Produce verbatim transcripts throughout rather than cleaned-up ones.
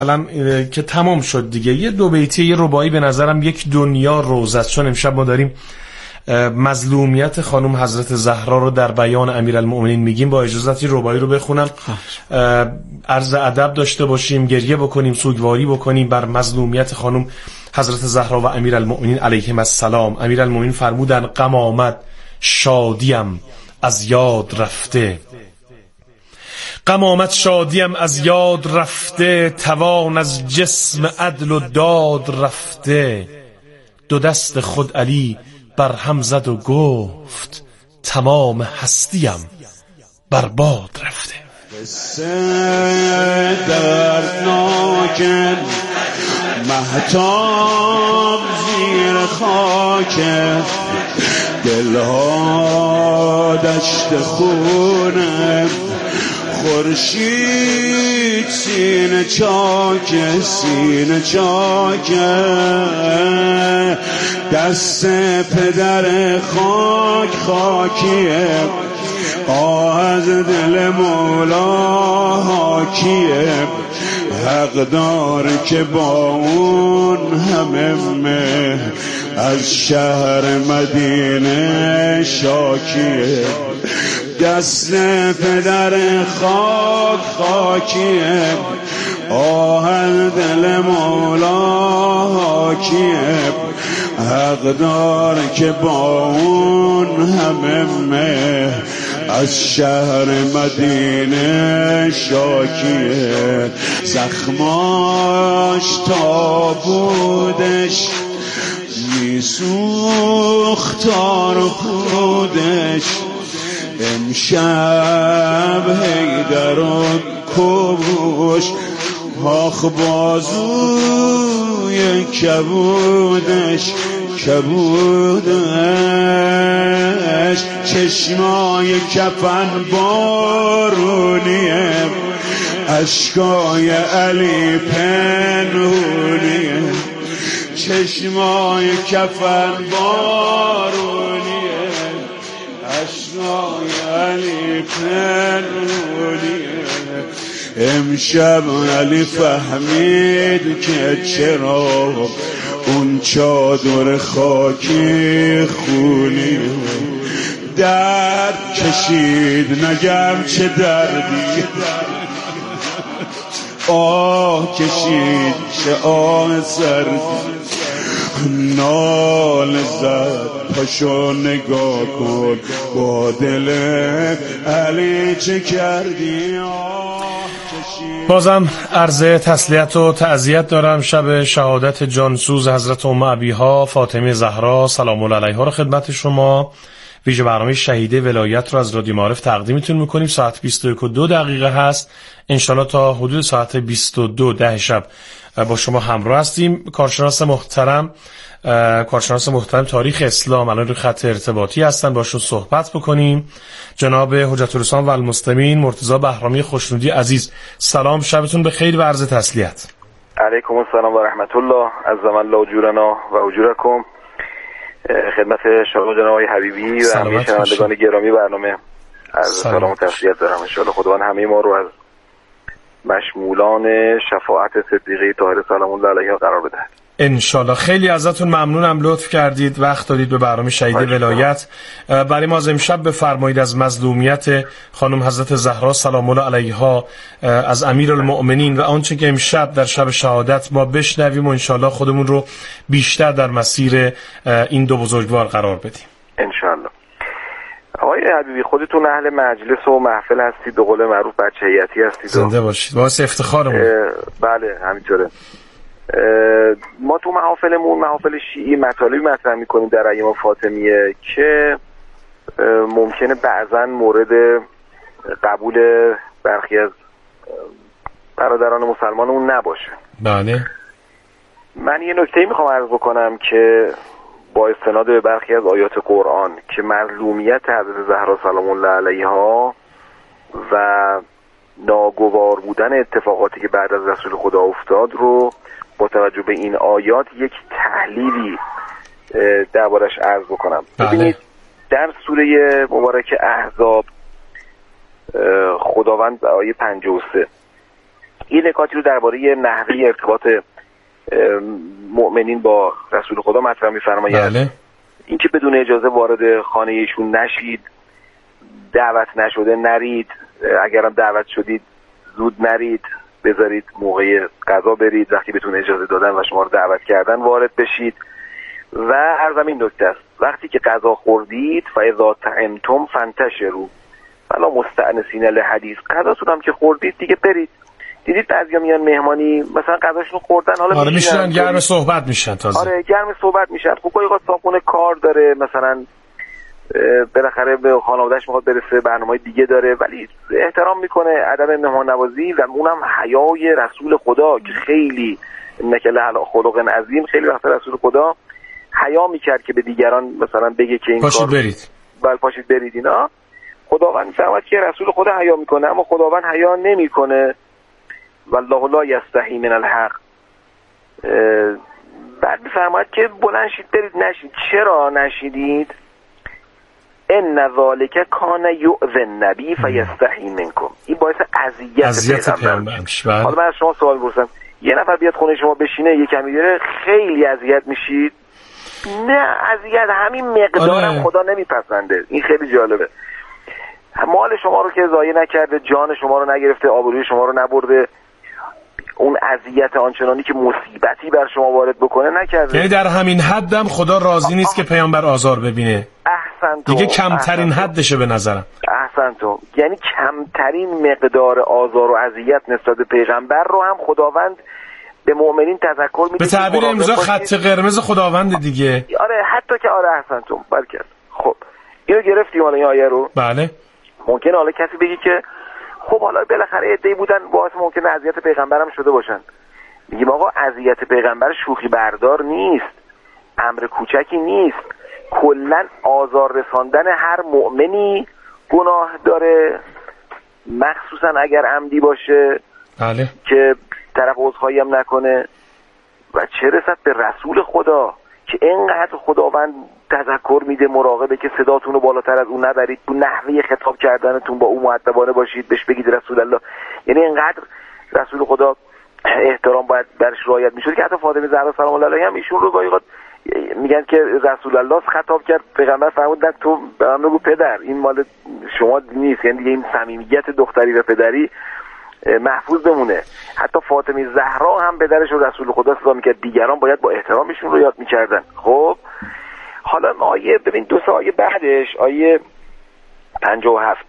که تمام شد دیگه. یه دو بیتی یه رباعی به نظرم یک دنیا روز است، چون امشب ما داریم مظلومیت خانم حضرت زهرا رو در بیان امیرالمؤمنین میگیم. با اجازت رباعی رو بخونم، عرض ادب داشته باشیم، گریه بکنیم، سوگواری بکنیم بر مظلومیت خانم حضرت زهرا و امیرالمؤمنین علیهم السلام. امیرالمؤمنین فرمودن غم آمد شادیم از یاد رفته، غم آمد شادیم از یاد رفته، توان از جسم عدل و داد رفته. دو دست خود علی بر هم زد و گفت تمام هستیم بر باد رفته. قصه دردناک مهتاب زیر خاک، دلها دشت خونه، خورشید سینه چاک، سینه چاک. دست پدر خاک خاکیه، آه از دل مولا حاکیه. حق داره که با اون همه مه از شهر مدینه شاکیه. دست پدر خاک خاکیه، آه از دل مولا حاکیه. حق داره که با اون همه مه از شهر مدینه شاکیه. زخماش تا بودش میسوخت تا رو خودش، امشب حیدر و کبوش آخ بازوی کبودش، کبودش. چشمای کفن بارونیه، اشکای علی پنهونیه. چشمای کفن بارونیه، اشکای علی پنهونیه. امشب علی فهمید که چرا اون چادر خاکی خونی درد کشید، نگم چه دردی آه کشید، چه آه سردی نال زد. پاشو نگاه کن با دل علی چه کردی. بازم عرض تسلیت و تعزیت دارم. شب شهادت جانسوز حضرت ام ابیها فاطمه زهرا سلام الله علیها رو خدمت شما ویژه برنامه شهیده ولایت رو از رادیو معارف تقدیمتون میکنیم. ساعت بیست و یک و دو دقیقه هست. انشالله تا حدود ساعت بیست و دو ده شب با شما همراه هستیم. کارشناس محترم کارشناس محترم تاریخ اسلام الان روی خط ارتباطی هستن، باشون صحبت بکنیم. جناب حجت الاسلام و المسلمین مرتضی بهرامی خوشنودی عزیز، سلام، شبتون بخیر و عرض تسلیت. علیکم السلام و رحمت الله، عزم الله اجورنا و اجورکم. خدمت شما جناب آقای حبیبی و همه شنوندگان گرامی برنامه عرض سلام و تسلیت دارم. ان شاء الله خداوند همه ما رو از مشمولان شفاعت صدیقه طاهره سلام الله علیها قرار بده ان شاء الله. خیلی ازتون ممنونم لطف کردید وقت دادید به برنامه شهیده ولایت. برای ما از امشب بفرمایید از مظلومیت خانم حضرت زهرا سلام الله علیها از امیرالمؤمنین و آنچه که امشب در شب شهادت ما بشنویم و ان شاء الله خودمون رو بیشتر در مسیر این دو بزرگوار قرار بدیم ان شاء الله. آقای حبیبی خودتون اهل مجلس و محفل هستید، به قول معروف بچه هیئتی هستید. زنده باشید، باعث افتخارمون. بله همینطوره. ما تو محافلمون محافل شیعی مطالبی مطرح میکنیم در ایام فاطمیه که ممکنه بعضا مورد قبول برخی از برادران مسلمانمون نباشه. بله. من یه نکته میخوام عرض بکنم که با استناد به برخی از آیات قرآن که مظلومیت حضرت زهرا سلام الله علیها و ناگوار بودن اتفاقاتی که بعد از رسول خدا افتاد رو با توجه به این آیات یک تحلیلی دربارش عرض بکنم. ببینید در سوره مبارک احزاب خداوند آیه پنجاه و سه این نکاتی رو درباره نحوه ارتباط مؤمنین با رسول خدا مطرح می‌فرماید. بله. اینکه بدون اجازه وارد خانه ایشون نشید، دعوت نشده نرید، اگرم دعوت شدید زود نرید، بذارید موقع غذا برید، وقتی بهتون اجازه دادن و شما رو دعوت کردن وارد بشید. و عرضم این نکته است وقتی که غذا خوردید فاذا طعمتم فانتشروا فلا مستأنسین لحدیث، غذاتون هم که خوردید دیگه برید. دیدید بعضیا میان مهمانی مثلا غذاشون خوردن حالا آره میشن گرم صحبت میشن تازه. آره گرم صحبت میشن. خب گاهی اوقات صاحبونه کار داره، مثلا بالاخره به خانواده‌اش میخواد برسه، برنامه‌های دیگه داره، ولی احترام میکنه، ادب مهمان نوازی و اونم حیای رسول خدا که خیلی نکله خلق عظیم، خیلی وقت رسول خدا حیا میکرد که به دیگران مثلا بگه که این پاشید کار برید، بله پاشید برید. اینا خداوند میفهمد که رسول خدا حیا میکنه، اما خداوند حیا نمیکنه. والله لا یستحی من الحق. بعد میفهمد که بلند شید برید، نشید. چرا نشیدید؟ ان ذالک کان یؤذی النبی فیستحی منکم. این باعث اذیت پیامبر میشه. حالا من از شما سوال می‌پرسم، یه نفر بیاد خونه شما بشینه یه کمی دیره خیلی اذیت میشید؟ نه، اذیت همین مقدارم آره. خدا نمیپسنده. این خیلی جالبه. مال شما رو که ضایع نکرده، جان شما رو نگرفته، آبروی شما رو نبرده، اون اذیت آنچنانی که مصیبتی بر شما وارد بکنه نکرده. یعنی در همین حدم خدا راضی نیست که پیامبر آزار ببینه. احسنتم. دیگه کمترین حدشه به نظرم. احسنتم. یعنی کمترین مقدار آزار و اذیت نسبت به پیغمبر رو هم خداوند به مؤمنین تذکر میده. به تعبیر امروزی خط قرمز خداوند دیگه. آره حتی که آره احسنتم. برکت. خب اینو گرفتیم حالا این آیه رو. بله. ممکنه حالا کسی بگی که خب حالا بالاخره عده‌ای بودن باعث ممکنه اذیت پیغمبرم شده باشن. میگیم آقا اذیت پیغمبر شوخی بردار نیست، امر کوچکی نیست. کلن آزار رساندن هر مؤمنی گناه داره، مخصوصا اگر عمدی باشه. بله. که طرف عذرخواهی هم نکنه. و چه رسد به رسول خدا که اینقدر خداوند تذکر میده، مراقبه که صداتون رو بالاتر از اون نبرید، تو نحوه خطاب کردنتون با اون مؤدبانه باشید، بهش بگید رسول الله. یعنی اینقدر رسول خدا احترام باید برش رعایت میشد که حتی فاطمه زهرا سلام الله علیها هم ایشون رو گاهی اوقات میگن که رسول الله خطاب کرد، پیغمبر فرمود نه تو به من بگو پدر، این مال شما نیست. یعنی دیگه این صمیمیت دختری و پدری محفوظ بمونه. حتی فاطمه زهرا هم پدرش رو رسول خدا صدا میکرد، دیگران باید با احترامشون رو یاد میکردن. خب حالا آیه ببین دو سه آیه بعدش، آیه پنجاه و هفت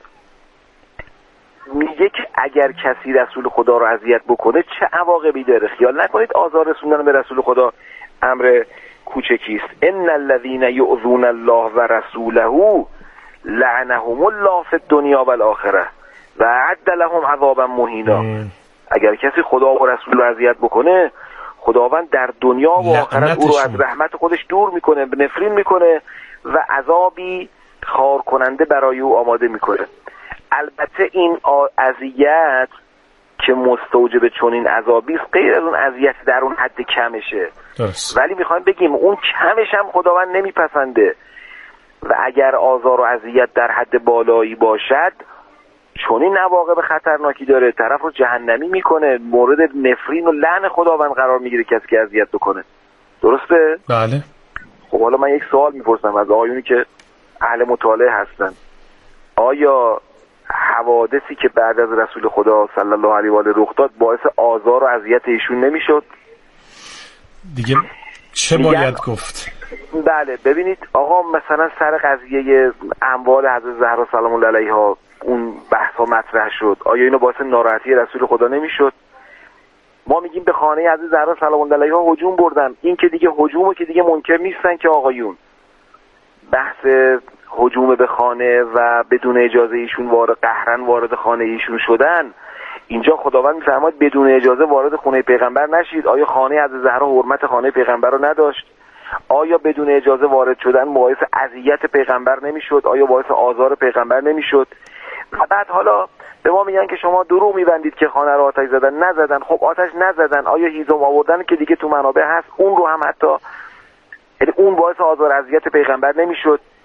میگه که اگر کسی رسول خدا رو اذیت بکنه چه عواقبی داره. خیال نکنید آزار رسوندن به رسول خدا امر کوچکی است. ان الذين يؤذون الله ورسوله لعنهم الله في الدنيا والآخره و اعد لهم عذابا مهینا. اگر کسی خدا و رسول رو اذیت بکنه، خداوند در دنیا و آخرت او رو از رحمت خودش دور میکنه، نفرین میکنه و عذابی خار کننده برای او آماده میکنه. البته این اذیت که مستوجب چنین عذابی است غیر از اون اذیت در اون حد کمشه. درست. ولی میخوایم بگیم اون کمش هم خداوند نمیپسنده و اگر آزار و اذیت در حد بالایی باشد چنین عواقب خطرناکی داره، طرف رو جهنمی میکنه، مورد نفرین و لعن خداوند قرار میگیره کسی که اذیت بکنه. درسته؟ بله. خب حالا من یک سوال میپرسم از آقایونی که اهل مطالعه هستن، آیا حوادثی که بعد از رسول خدا صلی الله علیه و آله رخ داد باعث آزار و اذیت ایشون نمیشد؟ دیگه چه باید گفت؟ بله ببینید آقا، مثلا سر قضیه اموال حضرت زهرا سلام الله علیها اون بحثا مطرح شد، آیا اینو باعث ناراحتی رسول خدا نمیشد؟ ما میگیم به خانه حضرت زهرا سلام الله علیها هجوم بردن، این که دیگه هجومو که دیگه منکر نیستن که آقایون. بحث هجوم به خانه و بدون اجازه ایشون وارد قهرن وارد خانه ایشون شدن، اینجا خداوند میفرماید بدون اجازه وارد خانه پیغمبر نشید. آیا خانه حضرت زهرا حرمت خانه پیغمبر رو نداشت؟ آیا بدون اجازه وارد شدن باعث اذیت پیغمبر نمیشد؟ آیا باعث آزار پیغمبر نمیشد؟ و بعد حالا به ما میگن که شما دروغ میبندید که خانه رو آتش زدن. نزدن. خب آتش نزدن، آیا هیزم آوردن که دیگه تو منابع هست، اون رو هم حتی، یعنی اون باعث آزار اذیت پیغمبر نمیشد؟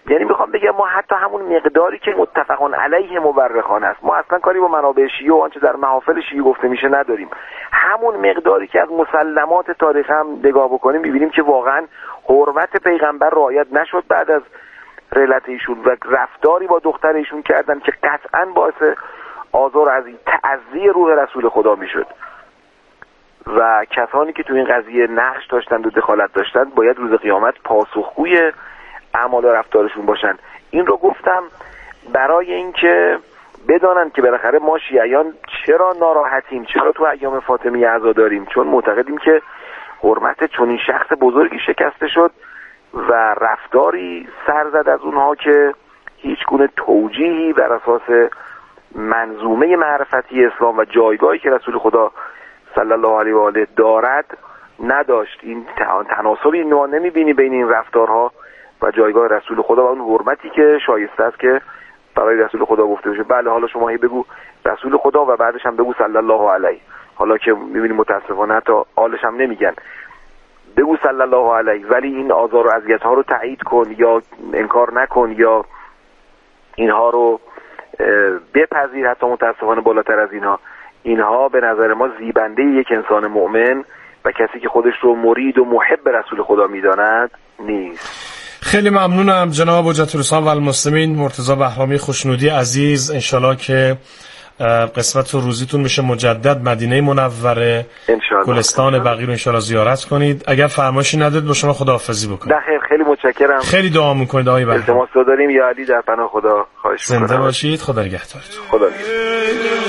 یعنی میخوام بگم ما حتی همون مقداری که متفقان علیه مورخان است، ما اصلا کاری با منابع شیعه و آنچه در محافل شیعه گفته میشه نداریم، همون مقداری که از مسلمات تاریخ هم نگاه بکنیم میبینیم که واقعا حرمت پیغمبر رعایت نشد بعد از رحلت ایشون و رفتاری با دختر ایشون کردن که قطعا باعث آزار از تعزیه روح رسول خدا میشد و کسانی که تو این قضیه نقش داشتند و دخالت داشتند باید روز قیامت پاسخگوی اعمال و رفتارشون باشن. این رو گفتم برای اینکه بدانن که بالاخره ما شیعیان چرا ناراحتیم، چرا تو ایام فاطمیه عزا داریم، چون معتقدیم که حرمت چنین شخص بزرگی شکسته شد و رفتاری سر زد از اونها که هیچ گونه توجیهی بر اساس منظومه معرفتی اسلام و جایگاهی که رسول خدا صلی الله علیه و آله دارد نداشت. این تناسبی ما نمیبینی بین این رفتارها و جایگاه رسول خدا و اون حرمتی که شایسته است که برای رسول خدا گفته بشه. بله حالا شما هی بگو رسول خدا و بعدش هم بگو صلی الله علیه، حالا که میبینی متاسفانه حتی آلش هم نمیگن، بگو صلی الله علیه ولی این آزار و اذیت ها رو تایید کن یا انکار نکن یا اینها رو بپذیر، حتی متاسفانه بالاتر از اینها. اینها به نظر ما زیبنده یک انسان مؤمن و کسی که خودش رو مرید و محب رسول خدا میداند نیست. خیلی ممنونم جناب حجت الاسلام و المسلمین مرتضی بهرامی خوشنودی عزیز. انشالله که قسمت و روزیتون میشه مجدد مدینه منوره، گلستان بقیع رو انشالله زیارت کنید. اگر فرمایشی ندارید با شما خداحافظی بکنید. بخیر، خیلی متشکرم. خیلی دعا میکنید آقای بهرامی. التماس داریم یا علی در پناه خدا. خواهش میکنم. زنده باشید. خدا نگهدارتون. خدا نگهدار.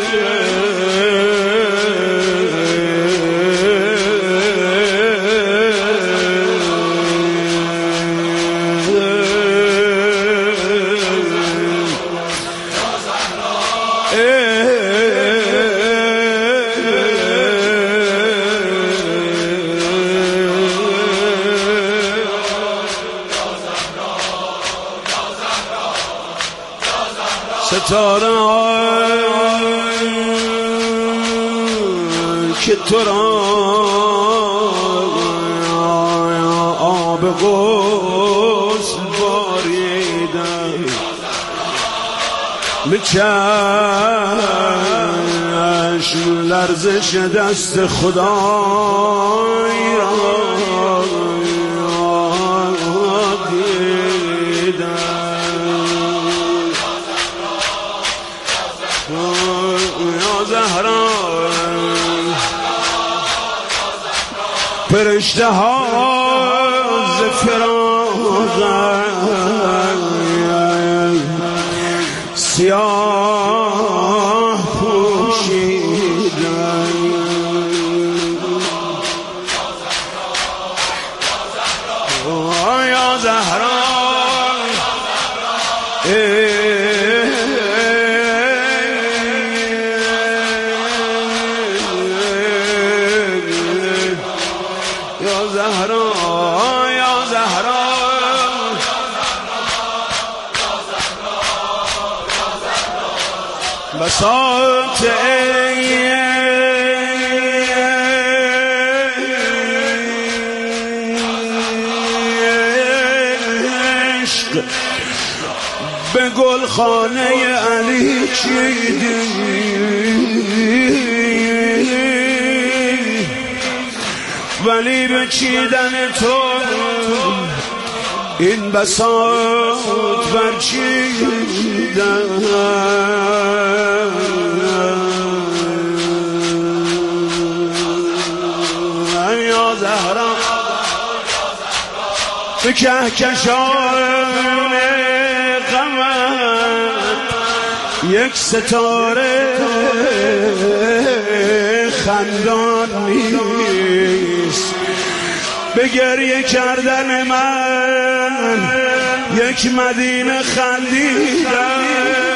ستاره که تو را آب غسل باریدن به چشم لرزش دست خدای را فرشته ها ز فراغت سیاه پوشیدن یا زهرا بساط عشق به گلخانه علی چیدی ولی به چیدن تو این بساط برچیدن یا زهرا به کهکشان قمر یک ستاره خندان نیست به گریه کردن من یک مدینه خندیدن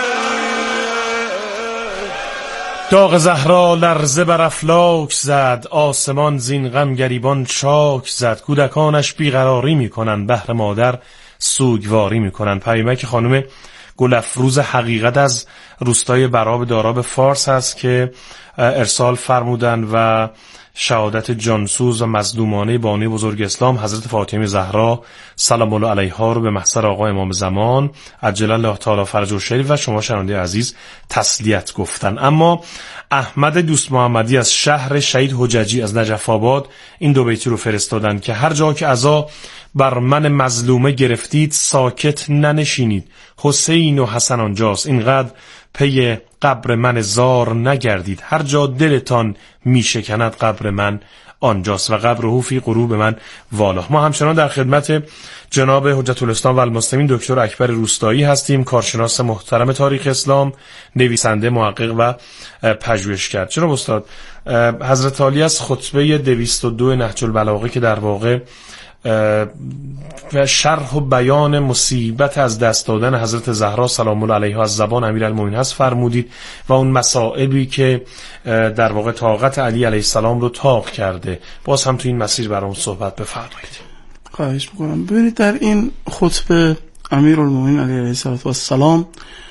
داغ زهرا لرزه بر افلاک زد آسمان زین غم گریبان چاک زد کودکانش بیقراری میکنن بهر مادر سوگواری میکنن. پیامک خانم گل افروز حقیقت از روستای براب داراب فارس هست که ارسال فرمودن و شهادت جانسوز و مظلومانه بانی بزرگ اسلام حضرت فاطمه زهرا سلام الله علیها رو به محضر آقا امام زمان عجل الله تعالی فرجه الشریف و شما شنونده عزیز تسلیت گفتن. اما احمد دوست محمدی از شهر شهید حججی از نجف آباد این دو بیتی رو فرستادن که هر جا که عزا بر من مظلومه گرفتید ساکت ننشینید، حسین و حسن آنجاست، اینقدر پی قبر من زار نگردید، هر جا دلتان میشکند قبر من آنجاست و قبره فی قروب من والا. ما همچنان در خدمت جناب حجت الاسلام و المسلمین دکتر اکبر روستایی هستیم، کارشناس محترم تاریخ اسلام، نویسنده، محقق و پژوهشگر. جناب استاد، حضرت عالی از خطبه دویست و دو نهج البلاغه که در واقع و شرح و بیان مصیبت از دست دادن حضرت زهرا سلام الله علیها از زبان امیرالمومنین هست فرمودید و اون مصائبی که در واقع طاقت علی علیه السلام رو طاق کرده. باز هم تو این مسیر برام صحبت بفرمایید. خواهش میکنم. ببینید در این خطبه امیرالمومنین علی علیه السلام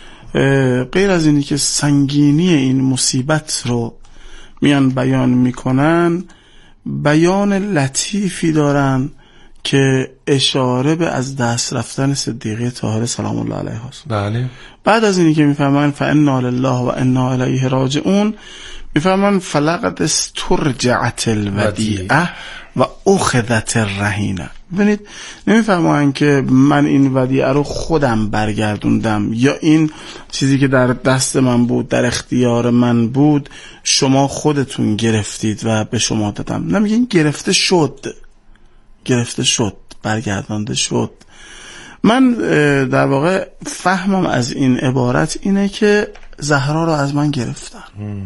غیر از اینی که سنگینی این مصیبت رو میان بیان میکنن، بیان لطیفی دارن که اشاره به از دست رفتن صدیقه طاهره سلام الله علیها است. بله. بعد از اینی که میفهمن فانا لله و انا الیه راجعون، میفهمن فلقد استرجعت الودیعه و اخذت الرهینه. ببینید نمیفهمن که من این ودیعه رو خودم برگردوندم یا این چیزی که در دست من بود، در اختیار من بود، شما خودتون گرفتید و به شما دادم. نمیگن گرفته شد، گرفته شد، برگردانده شد. من در واقع فهمم از این عبارت اینه که زهرا رو از من گرفتن،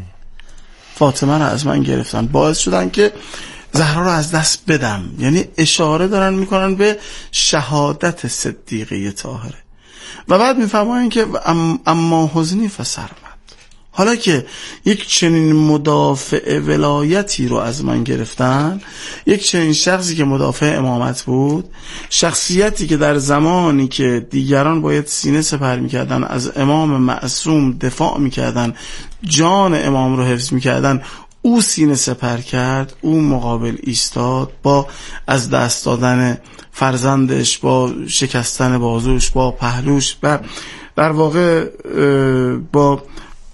فاطمه رو از من گرفتن، باعث شدن که زهرا رو از دست بدم. یعنی اشاره دارن میکنن به شهادت صدیقه طاهره و بعد میفهمن که اما حزنی فسرمد. حالا که یک چنین مدافع ولایتی رو از من گرفتن، یک چنین شخصی که مدافع امامت بود، شخصیتی که در زمانی که دیگران باید سینه سپر میکردن از امام معصوم دفاع میکردن، جان امام رو حفظ میکردن، او سینه سپر کرد، او مقابل ایستاد، با از دست دادن فرزندش، با شکستن بازوش، با پهلوش و در واقع با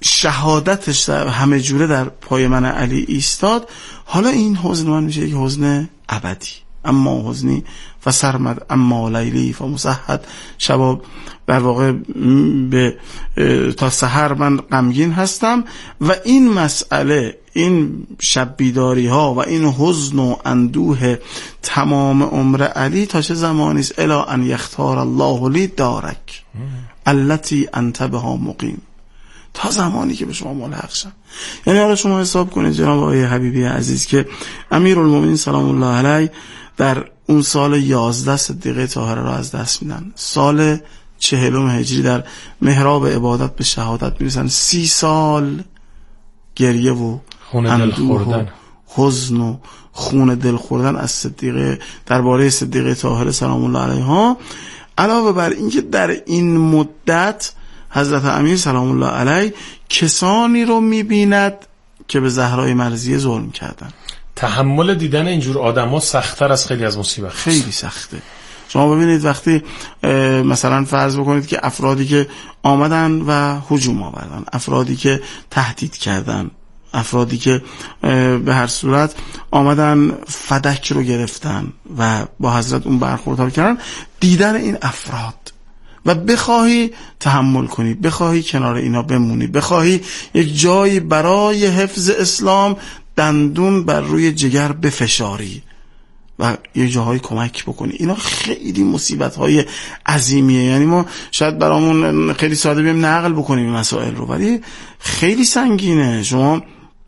شهادتش همه جوره در پای من علی ایستاد. حالا این حزن من میشه یک حزن ابدی. اما حزنی فسرمد اما لیلی فمسحد، شباب در واقع به تا سحر من غمگین هستم و این مسئله، این شب بیداری ها و این حزن و اندوه تمام عمر علی تا چه زمانی است؟ الا ان یختار الله لی دارک التي انت بها مقیم، تا زمانی که به شما ملحق شم. یعنی حالا شما حساب کنید جناب آقای حبیبی عزیز که امیرالمومنین سلام الله علیه در اون سال یازده صدیقه طاهره را از دست میدن، سال چهلم هجری در محراب عبادت به شهادت میرسن. سی سال گریه و اندوه و حزن و خون دل خوردن از صدیقه درباره صدیقه طاهره سلام الله علیها. علاوه بر اینکه در این مدت حضرت امیر سلام الله علیه کسانی رو میبیند که به زهرای مرضیه ظلم کردن. تحمل دیدن اینجور آدما سخت‌تر از خیلی از مصیبت، خیلی سخته. شما ببینید وقتی مثلا فرض بکنید که افرادی که آمدن و هجوم آوردن، افرادی که تهدید کردن، افرادی که به هر صورت آمدن فدک رو گرفتن و با حضرت اون برخورد کردن، دیدن این افراد و بخواهی تحمل کنی، بخواهی کنار اینا بمونی، بخواهی یک جایی برای حفظ اسلام دندون بر روی جگر بفشاری و یه جاهای کمک بکنی، اینا خیلی مصیبت‌های عظیمیه. یعنی ما شاید برامون خیلی ساده بیم نقل بکنیم مسائل رو، ولی خیلی سنگینه. شما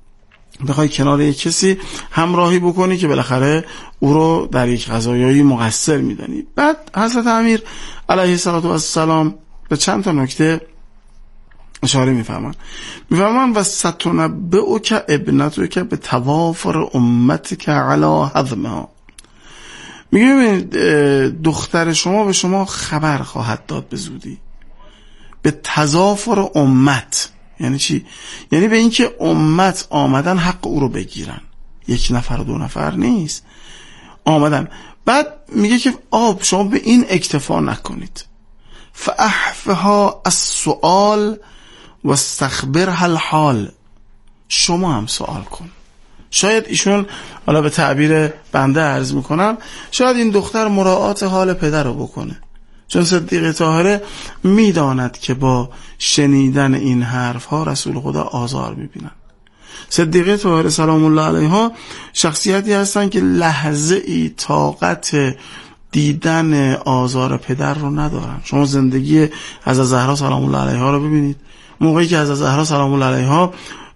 بخوای کنار یک کسی همراهی بکنی که بالاخره او رو در یک قضایایی مقصر میدانی. بعد حضرت امیر علیه السلام به چند تا نکته اشاره میفرمان. میفرمان و ستنبئک ابنتک به توافر امتک علی هضمها. میگه دختر شما به شما خبر خواهد داد به زودی به تضافر امت. یعنی چی؟ یعنی به اینکه امت آمدن حق او رو بگیرن. یک نفر و دو نفر نیست، آمدن. بعد میگه که آب شما به این اکتفا نکنید، فاحفها السؤال و استخبرها الحال، شما هم سوال کن. شاید ایشون، حالا به تعبیر بنده عرض میکنم، شاید این دختر مراعات حال پدر رو بکنه، چون صدیقه طاهره میداند که با شنیدن این حرف ها رسول خدا آزار میبینن. صدیقه طاهره سلام الله علیها شخصیتی هستن که لحظه ای طاقت دیدن آزار پدر رو ندارن. شما زندگی حضرت زهرا سلام الله علیها رو ببینید. موقعی که حضرت زهرا سلام الله علیها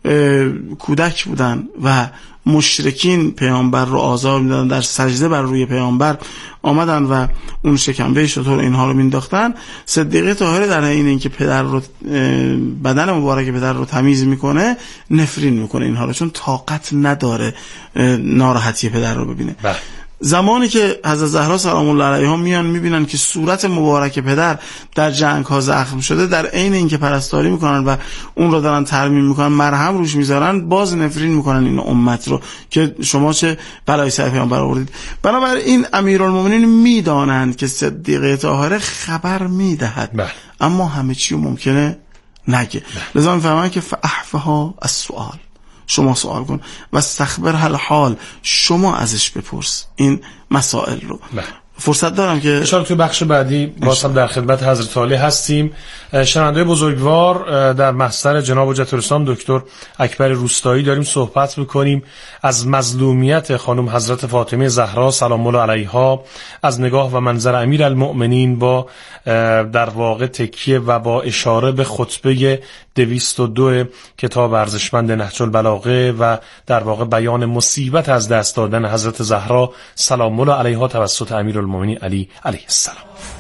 کودک بودن و مشرکین پیامبر رو آزار میدادن، در سجده بر روی پیامبر آمدن و اون شکمبه شطور اینها رو مینداختن، صدیقه طاهره در این اینکه پدر رو، بدن مبارک پدر رو تمیز میکنه، نفرین میکنه اینها رو، چون طاقت نداره ناراحتی پدر رو ببینه. بله. زمانی که حضرت زهرا سلام الله علیها میان میبینن که صورت مبارک پدر در جنگ ها زخم شده، در عین اینکه پرستاری میکنن و اون رو دارن ترمیم میکنن، مرهم روش میذارن، باز نفرین میکنن این امت رو که شما چه بلای سر پیامبر آوردید. بنابراین امیرالمومنین میدانند که صدیقه طاهره خبر میدهد، اما همه چی ممکنه نگه. لذا میفهمن که فاحفها السؤال، شما سوال کن، و استخبرها الحال، شما ازش بپرس این مسائل رو. بله. فرصت دارم که اشاره توی بخش بعدی باز هم در خدمت حضرت عالی هستیم. شنونده بزرگوار، در محضر جناب حجت الاسلام دکتر اکبر روستایی داریم صحبت میکنیم از مظلومیت خانم حضرت فاطمه زهرا سلام الله علیها، از نگاه و منظر امیرالمؤمنین با در واقع تکیه و با اشاره به خطبه دویست و دو کتاب ارزشمند نهج البلاغه و در واقع بیان مصیبت از دست دادن حضرت زهرا سلام الله علیها توسط امیرالمؤمنین علی علیه السلام.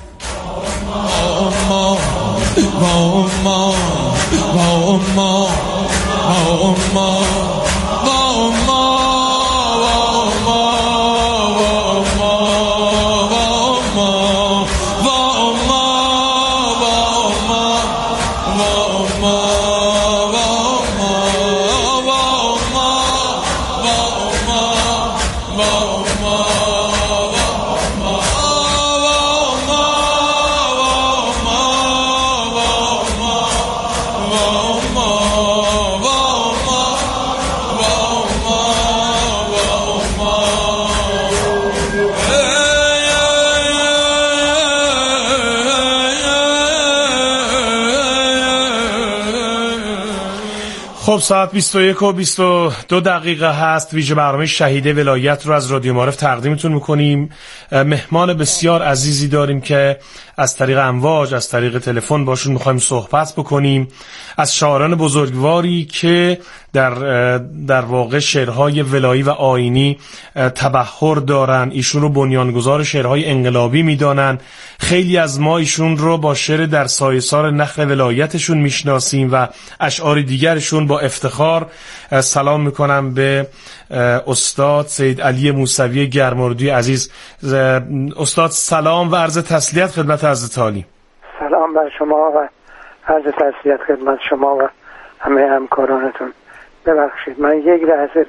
خب ساعت بیست و یک و بیست و دو دقیقه هست. ویژه برنامه شهیده ولایت رو از رادیو معارف تقدیمتون میکنیم. مهمان بسیار عزیزی داریم که از طریق امواج، از طریق تلفن باشون میخوایم صحبت بکنیم، از شاعران بزرگواری که در در واقع شعرهای ولایی و آیینی تبحر دارن. ایشون رو بنیانگذار شعرهای انقلابی میدانن. خیلی از ما ایشون رو با شعر در سایه‌سار نخل ولایتشون میشناسیم و اشعار دیگرشون با افتخار. سلام میکنم به استاد سید علی موسوی گرماردوی عزیز. استاد سلام و عرض تسلیت خدمت حضرت عالی. سلام بر شما و عرض تسلیت خدمت شما و همه همکارانتون. ببخشید من یک لحظه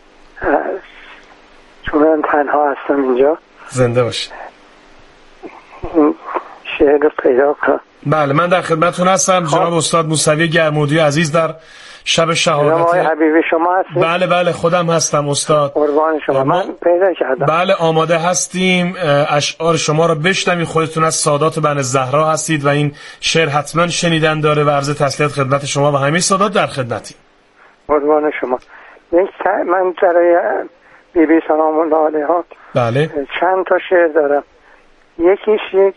چون من تنها هستم اینجا. زنده باشید. شعر رو پیدا کنم. بله من در خدمتتون هستم. جناب استاد موسوی گرماردوی عزیز در شب شهادت. آقای حبیبی شما هستید؟ بله بله خودم هستم استاد. قربان شما. من پیدا کردم. بله آماده هستیم اشعار شما رو بشنویم. خودتون از سادات بن زهرا هستید و این شعر حتما شنیدن داره و عرض تسلیت خدمت شما و همه سادات در خدمتی. قربان شما. یک من برای بی بی سلام الله علیها بله چند تا شعر دارم. یکیش یک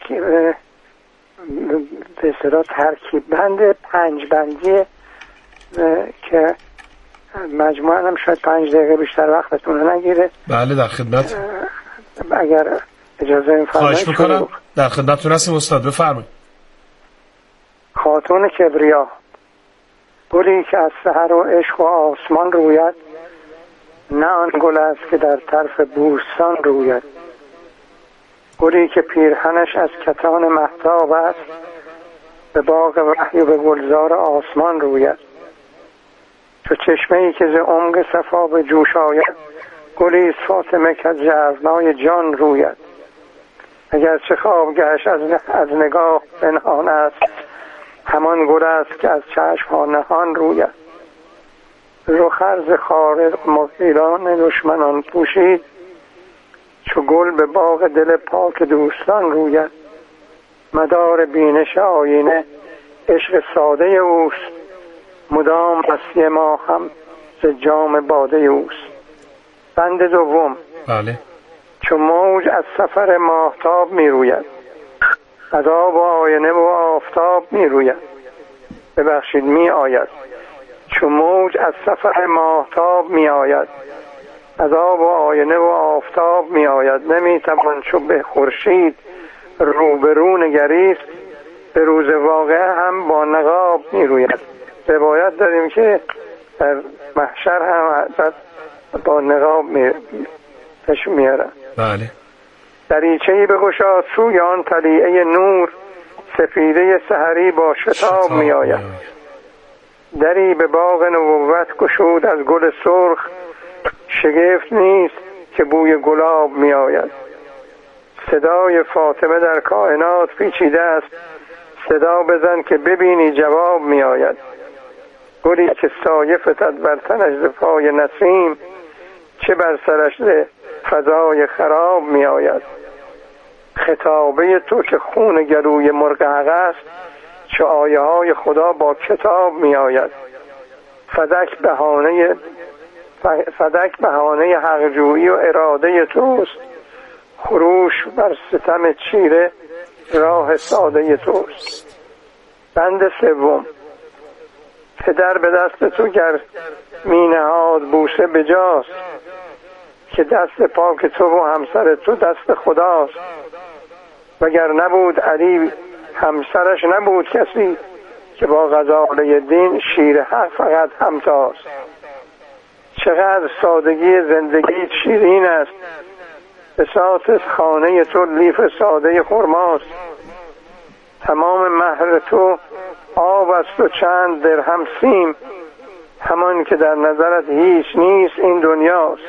به اصطلاح ترکیب بند پنج بندی که مجموعاً هم شاید پنج دقیقه بیشتر وقتتون رو نگیره. بله در خدمت. اگر اجازه این فرمایش. خواهش میکنم. در خدمتتون هستیم استاد بفرمایید. خاتون کبریا، گلی که از سحر و عشق و آسمان روید، نه آن گل است که در طرف بوستان روید. گلی که پیرهنش از کتان مهتاب است، به باغ وحی و به گلزار آسمان روید. چو چشمه‌ای که ز عمق صفا به جوش آید، گلیست فاطمه که جرنای جان روید. اگر چه خوابگهش از, از نگاه پنهان است، همان گل است که از چشم ها نهان روید. رخ ز خارق مغیران دشمنان پوشید، چو گل به باغ دل پاک دوستان روید. مدار بینش آینه عشق ساده اوست، مدام مستی ما هم ز جام باده اوست. بند دوم. بله. چو موج از سفر ماهتاب می روید، از آب و آینه و آفتاب می روید. ببخشید می آید. چو موج از سفر ماهتاب می آید، از آب و آینه و آفتاب می آید. نمی توان چو به خورشید روبرو نگریست، به روز واقعه هم با نقاب می روید. روایت داریم که در محشر هم حضرت با نقاب می تش میارن. بله. دریچه‌ای بگشاد سوی آن طلیعه نور، سپیده سحری با شتاب می آید. دری به باغ نبوت گشود از گل سرخ، شگفت نیست که بوی گلاب می آید. صدای فاطمه در کائنات پیچیده است، صدا بزن که ببینی جواب می آید. گلی که سایه فتد بر تنش ز پای نسیم، چه بر سرش ز فضای خراب می آید. خطابه تو که خون گلوی مرغ حق است، چه آیه های خدا با کتاب می آید. فدک بهانه فدک بهانه حقجویی و اراده توست، خروش بر ستم چیره راه ساده توست. بند سوم. پدر به دست تو گر می نهاد بوسه بجاست، که دست پاک تو و همسر تو دست خداست. وگر نبود علی همسرش نبود کسی، که با غزاله دین شیر حق فقط همتاست. چقدر سادگی زندگی شیرین است، بساط خانه تو لیف ساده خرماست. تمام مهر تو آب است و چند درهم سیم، همان که در نظرت هیچ نیست این دنیاست.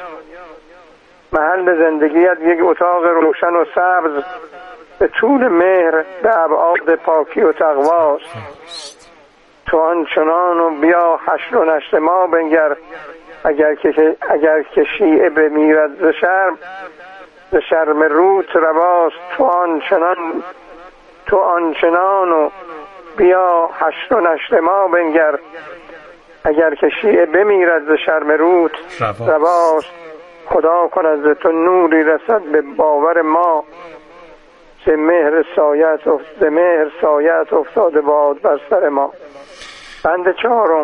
محل زندگیت یک اتاق روشن و سبز، به طول مهر به ابعاد پاکی و تقواست. تو آنچنان و بیا حشر و نشر ما بنگر، اگر که اگر که شیعه بمیرد ز شرم، ز شرم روت رواست. تو آنچنان تو آنچنان و بیا حشر و نشر ما بنگر، اگر که شیعه بمیرد ز شرم روت رواست. خدا کند ز تو نوری رسد به باور ما، ز مهر سایت ز مهر سایت افتاده باد بر سر ما. بند چهارم.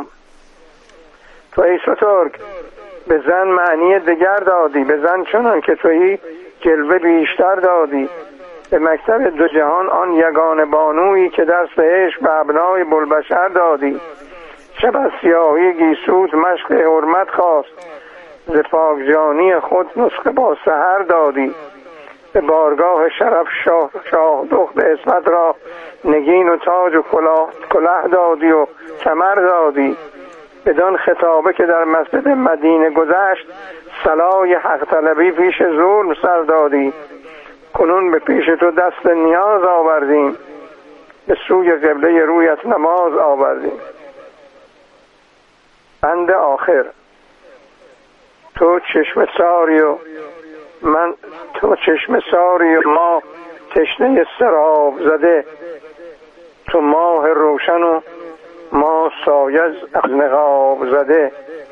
تو ای سترگ به زن معنی دگر دادی، به زن چنان که تویی جلوه بیشتر دادی. به مکتب دو جهان آن یگانه بانویی، که درس عشق به ابنای بلبشر دادی. شب از سیاهی گیسوت مشق حرمت خواست، ز پاک جانی خود نسخه با سحر دادی. به بارگاه شرف شاه, شاه دخت اسمت را نگین و تاج و کلاه, کلاه دادی و کمر دادی. بدان خطابه که در مسجد مدینه گذشت، صلای حق طلبی پیش ظلم سر دادی. کنون به پیش تو دست نیاز آوردیم، به سوی قبله رویت نماز آوردیم. بند آخر. تو چشم ساری و من تو چشم ساری و ما تشنه سراب زده، تو ماه روشن و ما سایه از نقاب زده.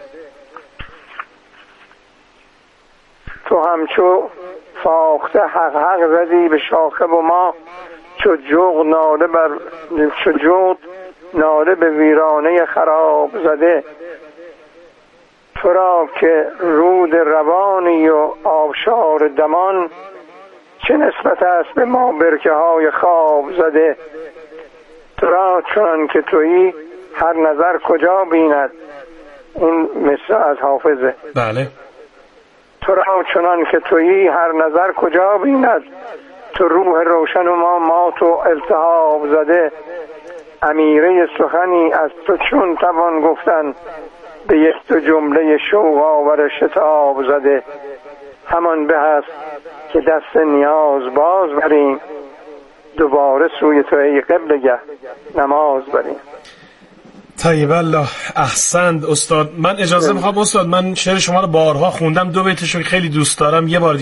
تو همچو فاخته حق حق زدی به شاخه و ما، چو جغد ناله بر چو جغد ناله به ویرانه خراب زده. تو را که رود روانی و آبشار دمان، چه نسبت است به ما برکه های خواب زده. تو را چون که تویی هر نظر کجا بیند. این مثل از حافظه. بله. تو را چنان که تویی هر نظر کجا بیند، تو روح روشن و ما ما تو التهاب زده. امیره سخنی از تو چون توان گفتن، به یک تو جمله شوق آور شتاب زده. همان به است که دست نیاز باز بریم، دوباره سوی تو ای قبلگه نماز بریم. طیب الله، احسنت استاد. من اجازه میخوام استاد، من شعر شما رو بارها خوندم، دو بیتشو خیلی دوست دارم، یه بار